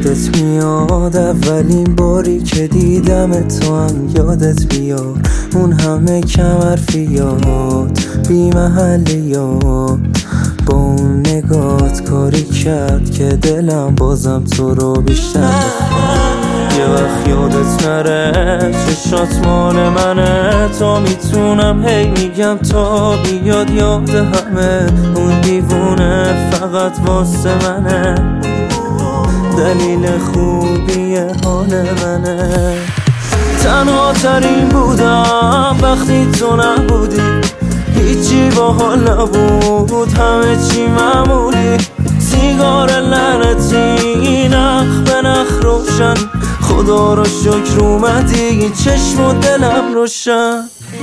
یادت میاد اولین باری که دیدم تو هم یادت بیاد اون همه کم حرفیات بی محلیات با اون نگات کاری کرد که دلم بازم تو رو بیشتر بخواد. یه وقت یادت نره چشات مال منه تا میتونم هی میگم تا بیاد یاد همه اون دیوونه فقط واسه منه دلیل خوبی حال منه تنها ترین بودم وقتی تو نبودی هیچی با حال نبود همه چی معمولی سیگار لعنتی نخ به نخ روشن خدا رو شکر اومدی چشم و دلم روشن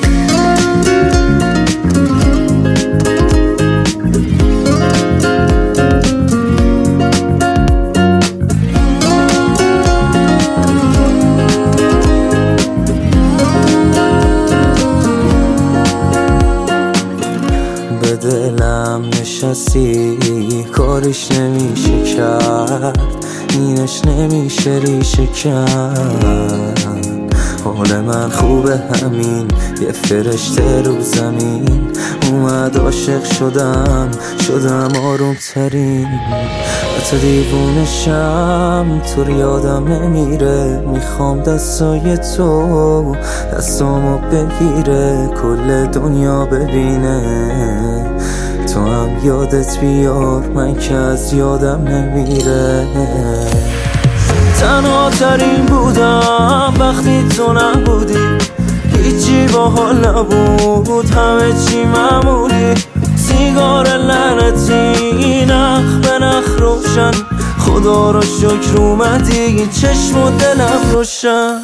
به دلم نشستی کارش نمیشه کرد اینش نمیشه ریشه کرد حال من خوبه همین یه فرشته رو زمین اومد عاشق شدم آروم ترین حتی دیوونشم تو یادم نمیره میخوام دستای تو دستامو بگیره کل دنیا ببینه تو هم یادت بیار من که از یادم نمیره تنها ترین بودم وقتی تو نبودی هیچی با حال نبود همه چی معمولی سیگار لعنتی نخ به نخ روشن خدا رو شکر اومدی چشم و دلم روشن